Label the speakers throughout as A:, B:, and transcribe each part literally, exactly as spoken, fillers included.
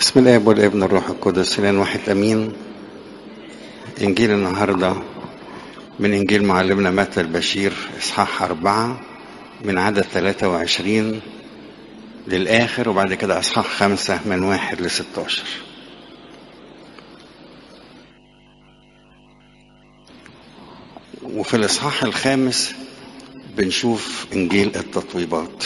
A: بسم الآب والابن الروح القدس الآن واحد أمين. إنجيل النهاردة من إنجيل معلمنا متى البشير إصحاح أربعة من عدد ثلاثة وعشرين للآخر، وبعد كده إصحاح خمسة من واحد لستاشر. وفي الإصحاح الخامس بنشوف إنجيل التطويبات.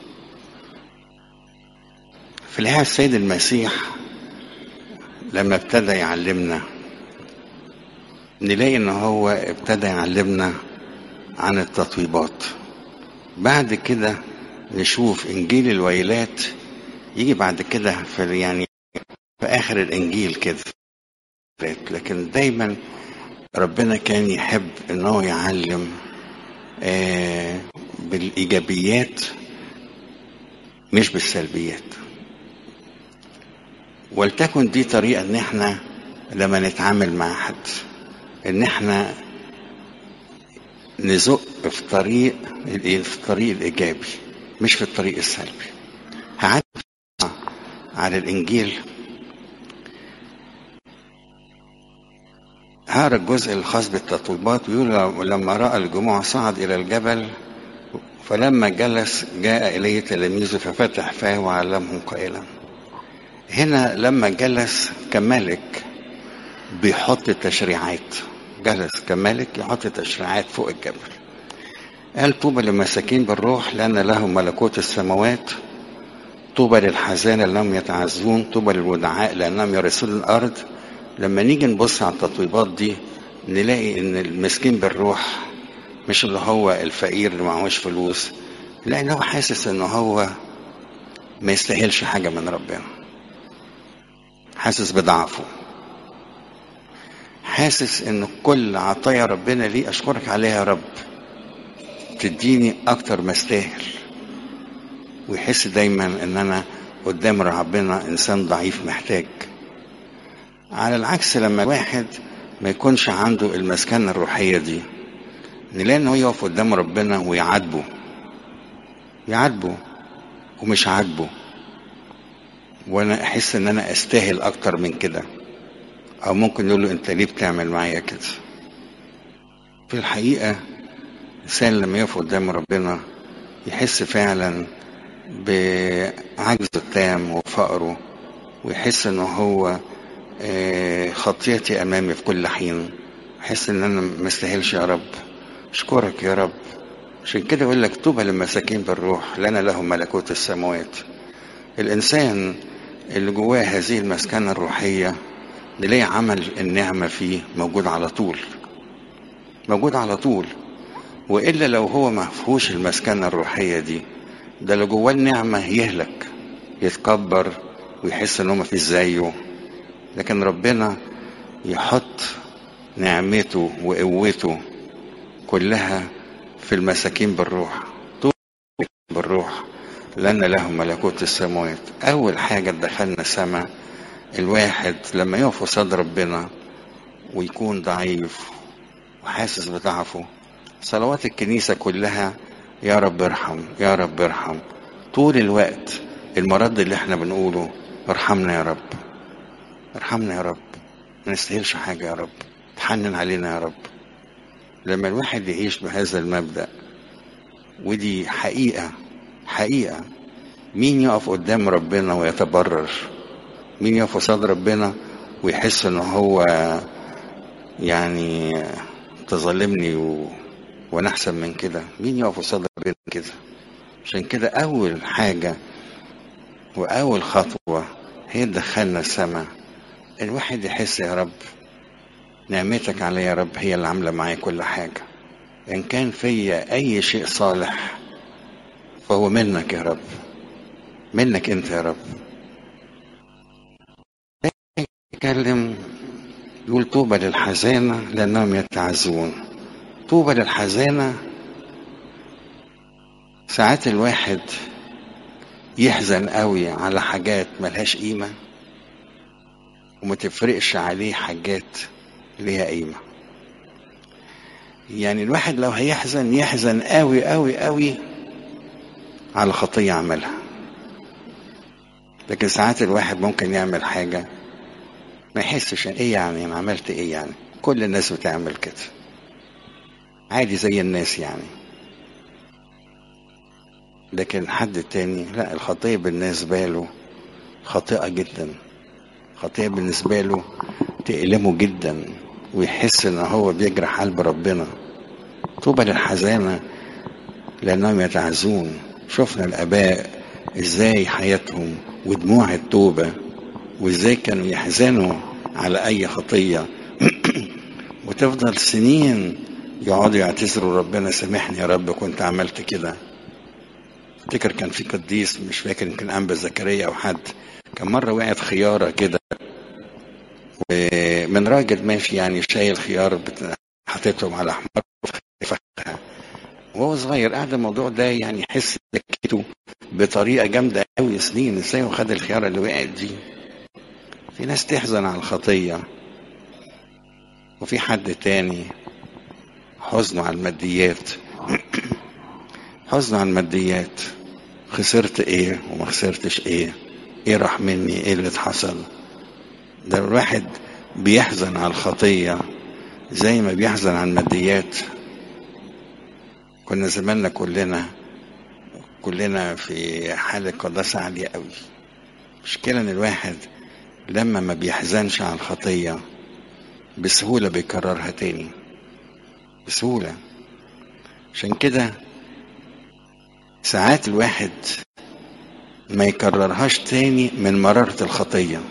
A: في الحقيقة السيد المسيح لما ابتدى يعلمنا نلاقي ان هو ابتدى يعلمنا عن التطويبات. بعد كده نشوف انجيل الويلات يجي بعد كده في يعني في اخر الانجيل كده، لكن دايما ربنا كان يحب ان هو يعلم آه بالايجابيات مش بالسلبيات. ولتكن دي طريقة ان احنا لما نتعامل مع حد ان احنا نزق في طريق في الطريق الايجابي مش في الطريق السلبي. هعدي على الانجيل، هقرا الجزء الخاص بالتطويبات. ويقول لما راى الجموع صعد الى الجبل، فلما جلس جاء اليه تلاميذه ففتح فاه وعلمهم قائلا. هنا لما جلس كملك بيحط تشريعات، جلس كملك يحط تشريعات فوق الجبل. قال طوبى للمساكين بالروح لأن لهم ملكوت السماوات، طوبى للحزانة لأنهم يتعزون، طوبى للودعاء لأنهم يرثون الأرض. لما نيجي نبص على التطويبات دي نلاقي إن المسكين بالروح مش اللي هو الفقير اللي معهوش فلوس، لأن هو حاسس إن هو ما يستاهلش حاجة من ربنا، حاسس بضعفه، حاسس ان كل عطايا ربنا ليه اشكرك عليها يا رب، تديني اكتر ما استاهل. ويحس دايما ان انا قدام ربنا انسان ضعيف محتاج. على العكس لما الواحد ما يكونش عنده المسكنة الروحية دي نلاقي انه يقف قدام ربنا ويعاتبه يعاتبه ومش عاجبه، وانا احس ان انا استاهل اكتر من كده، او ممكن يقول له انت ليه بتعمل معايا كده. في الحقيقة الإنسان لما يقف قدام ربنا يحس فعلا بعجزه التام وفقره، ويحس انه هو خطيتي امامي في كل حين، يحس ان انا ما استاهلش يا رب، اشكرك يا رب. عشان كده يقول لك طوبى للمساكين بالروح لأن لهم ملكوت السماوات. الانسان اللي جواه هذه المسكنة الروحية نلاقي عمل النعمة فيه موجود على طول، موجود على طول. وإلا لو هو ما فيهوش المسكنة الروحية دي، ده اللي جواه النعمة يهلك يتكبر ويحس انه ما فيش زيه. لكن ربنا يحط نعمته وقوته كلها في المساكين بالروح، طول بالروح لأن لهم ملكوت السماوات. أول حاجة دخلنا السماء الواحد لما يقف قصاد ربنا ويكون ضعيف وحاسس بضعفه، صلوات الكنيسة كلها يا رب ارحم يا رب ارحم. طول الوقت المرض اللي احنا بنقوله ارحمنا يا رب، ارحمنا يا رب، ما نستاهلش حاجة يا رب، تحنن علينا يا رب. لما الواحد يعيش بهذا المبدأ، ودي حقيقة حقيقة، مين يقف قدام ربنا ويتبرر؟ مين يقف قصاد ربنا ويحس انه هو يعني تظلمني و... وانا احسن من كده؟ مين يقف قصاد ربنا كده؟ عشان كده اول حاجة واول خطوة هي تدخلنا السماء. الواحد يحس يا رب نعمتك علي يا رب هي اللي عاملة معايا كل حاجة، ان كان فيا اي شيء صالح فهو منك يا رب، منك انت يا رب. يتكلم يقول طوبى للحزانة لانهم يتعزون. طوبى للحزانة. ساعات الواحد يحزن قوي على حاجات ملهاش قيمة وما تفرقش عليه حاجات ليها قيمة. يعني الواحد لو هيحزن يحزن قوي قوي قوي على خطية عملها، لكن ساعات الواحد ممكن يعمل حاجة ما يحسش ايه يعني انا عملت ايه يعني، كل الناس بتعمل كده عادي زي الناس يعني. لكن حد تاني لا، الخطية بالنسبة له خاطئة جدا، خطية بالنسبة له تألمه جدا، ويحس ان هو بيجرح قلب ربنا. طوبى للحزانة لأنهم يتعزون. شفنا الآباء ازاي حياتهم ودموع التوبة، وازاي كانوا يحزنوا على أي خطية وتفضل سنين يقعدوا يعتذروا ربنا سامحني يا رب كنت عملت كده. افتكر كان في قديس مش فاكر يمكن أنبا زكريا أو حد، كان مرة وقعت خيارة كده ومن راجل ماشي يعني شايل خيار بت- حاططهم على حمار فخها، وهو صغير قاعد الموضوع ده يعني يحس بكيته بطريقة جامدة قوي سنين. ازاي هو خد الخيارة اللي وقعت دي؟ في ناس تحزن على الخطية، وفي حد تاني حزنه على الماديات. حزنه على الماديات، خسرت ايه وما خسرتش ايه، ايه راح مني، ايه اللي حصل. ده الواحد بيحزن على الخطية زي ما بيحزن على الماديات. كنا زماننا كلنا كلنا في حالة قداسة عالية قوي. مشكلة ان الواحد لما ما بيحزنش على الخطية بسهولة بيكررها تاني بسهولة. عشان كده ساعات الواحد ما يكررهاش تاني من مرارة الخطية.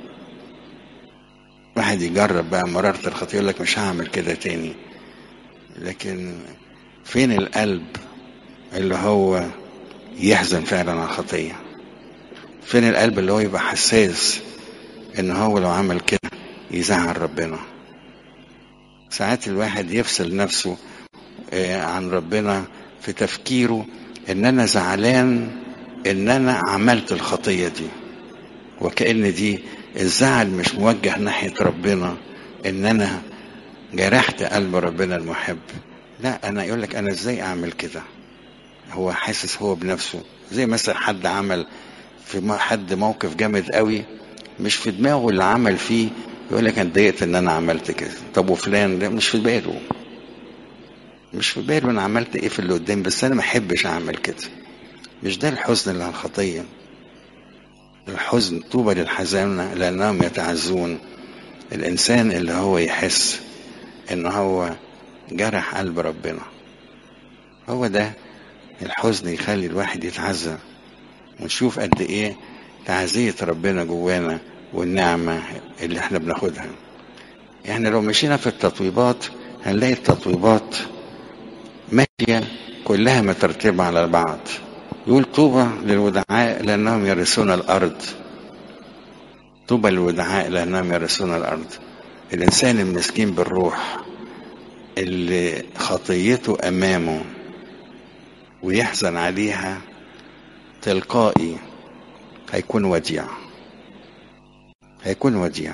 A: واحد يجرب بقى مرارة الخطية يقول لك مش هعمل كده تاني، لكن فين القلب اللي هو يحزن فعلا على الخطية؟ فين القلب اللي هو يبقى حساس ان هو لو عمل كده يزعل ربنا؟ ساعات الواحد يفصل نفسه عن ربنا في تفكيره ان انا زعلان ان انا عملت الخطية دي، وكأن دي الزعل مش موجه ناحية ربنا ان انا جرحت قلب ربنا المحب. لا، انا يقول لك انا ازاي اعمل كده؟ هو حاسس هو بنفسه زي مثلا حد عمل في حد موقف جامد قوي، مش في دماغه اللي عمل فيه، يقول لك انا اتضايقت ان انا عملت كده. طب وفلان ده مش في باله، مش في باله انا عملت ايه في اللي قدام، بس انا ما احبش اعمل كده. مش ده الحزن اللي على الخطيه. الحزن طوبى للحزانة لانهم يتعزون. الانسان اللي هو يحس ان هو جرح قلب ربنا، هو ده الحزن يخلي الواحد يتعزى. ونشوف قد ايه تعزية ربنا جوانا والنعمة اللي احنا بناخدها. احنا لو مشينا في التطويبات هنلاقي التطويبات ماشية كلها مترتبة على بعض. يقول طوبى للودعاء لأنهم يرثون الأرض. طوبى للودعاء لأنهم يرثون الأرض. الإنسان المسكين بالروح اللي خطيته أمامه ويحزن عليها تلقائي هيكون وديع، هيكون وديع.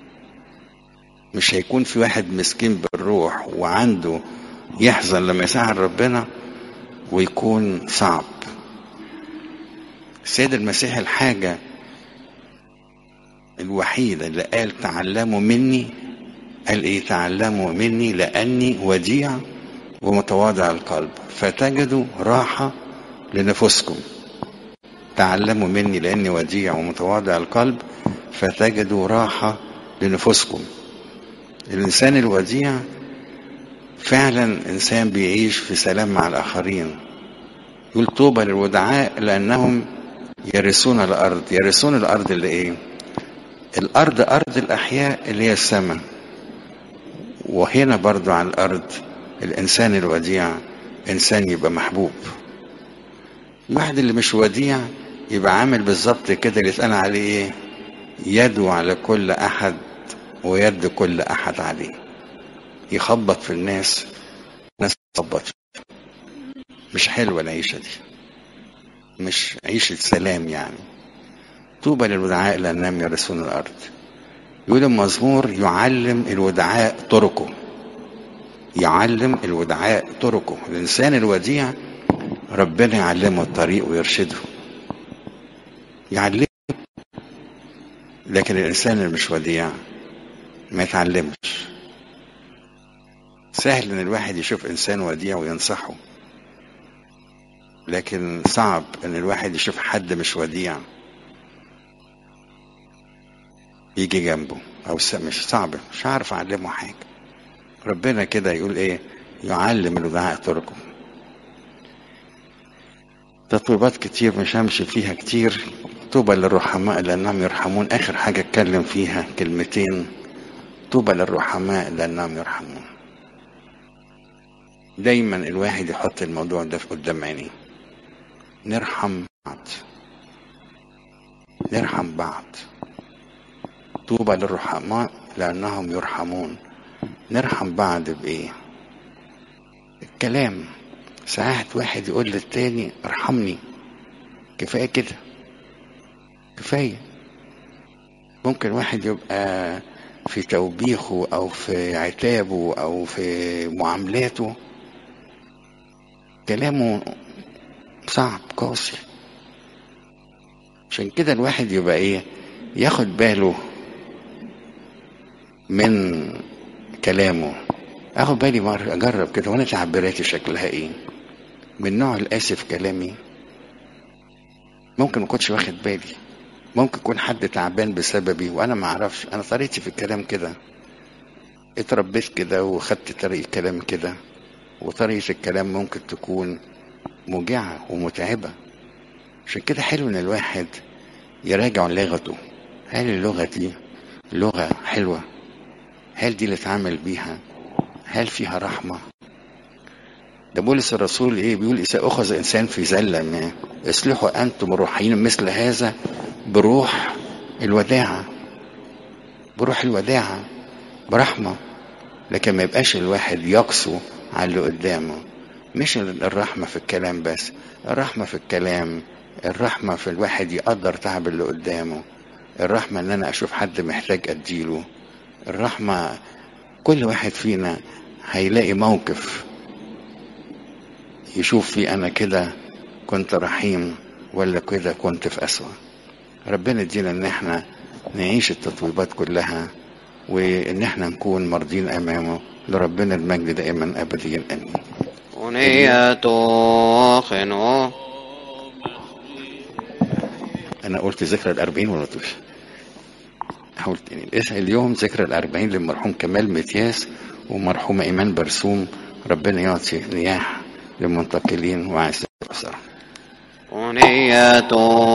A: مش هيكون في واحد مسكين بالروح وعنده يحزن لما يساعد ربنا ويكون صعب. السيد المسيح الحاجة الوحيدة اللي قال تعلموا مني، قال ايه؟ تعلموا مني لأني وديع ومتواضع القلب فتجدوا راحة لنفسكم. تعلموا مني لأني وديع ومتواضع القلب فتجدوا راحة لنفسكم. الإنسان الوديع فعلا إنسان بيعيش في سلام مع الآخرين. يقول طوبى للودعاء لأنهم يرثون الأرض. يرثون الأرض اللي إيه؟ الأرض أرض الأحياء اللي هي السماء. وهنا برضو على الأرض الإنسان الوديع إنسان يبقى محبوب. الواحد اللي مش وديع يبقى عامل بالظبط كده اللي اتقال عليه إيه؟ يدو على كل أحد ويد كل أحد عليه. يخبط في الناس، الناس تخبط. مش حلوة العيشة دي، مش عيشة سلام يعني. طوبى للودعاء لأنهم يرثون الأرض. يقول المزمور يعلم الودعاء طرقه. يعلم الودعاء طرقه. الإنسان الوديع ربنا يعلمه الطريق ويرشده، يعلمه لكن الإنسان اللي مش وديع ما يتعلمش. سهل إن الواحد يشوف إنسان وديع وينصحه، لكن صعب إن الواحد يشوف حد مش وديع يجي جنبه، أو مش صعب، مش عارف أعلمه حاجة. ربنا كده يقول إيه؟ يعلم الودعاء طرقه. تطويبات كتير مش همشي فيها كتير. طوبى للرحماء لأنهم يرحمون. آخر حاجة اتكلم فيها كلمتين، طوبى للرحماء لأنهم يرحمون. دايما الواحد يحط الموضوع ده قدام عينيه، نرحم بعض، نرحم بعض. طوبى للرحماء لأنهم يرحمون. نرحم بعض بإيه؟ الكلام. ساعات واحد يقول للتاني ارحمني، كفاية كده، كفاية. ممكن واحد يبقى في توبيخه أو في عتابه أو في معاملاته كلامه صعب قاسي. عشان كده الواحد يبقى ايه؟ ياخد باله من كلامه. اخد بالي مرة اجرب كده وانا تعبيراتي شكلها ايه، من نوع القاسي في كلامي. ممكن ما كنتش واخد بالي، ممكن يكون حد تعبان بسببي وانا ما اعرفش. انا طريقتي في الكلام كده، اتربيت كده وخدت طريقة كلام كده، وطريقة الكلام ممكن تكون موجعة ومتعبة. عشان كده حلو ان الواحد يراجع لغته. هل اللغة دي لغة حلوة؟ هل دي اللي اتعامل بيها؟ هل فيها رحمة؟ ده بولس الرسول ايه بيقول؟ إذا أخذ إنسان في زلة ما اصلحوا أنتم الروحيين مثل هذا بروح الوداعة، بروح الوداعة، برحمة. لكن ما يبقاش الواحد يقسو على اللي قدامه. مش الرحمة في الكلام بس، الرحمة في الكلام، الرحمة في الواحد يقدر تعب اللي قدامه، الرحمة ان انا اشوف حد محتاج اديله، الرحمة كل واحد فينا هيلاقي موقف يشوف فيه انا كده كنت رحيم ولا كده كنت في أسوأ. ربنا يدينا ان احنا نعيش التطويبات كلها، وان احنا نكون مرضين امامه. لربنا المجد دائما ابديا امين.
B: أنية خنو.
A: انا قلت ذكرى الاربعين ولا طوش؟ حاولت تاني. اليوم ذكرى الاربعين للمرحوم كمال متياس ومرحومة ايمان برسوم. ربنا يعطي نياح للمنتقلين وعسى الاسره.
B: أنية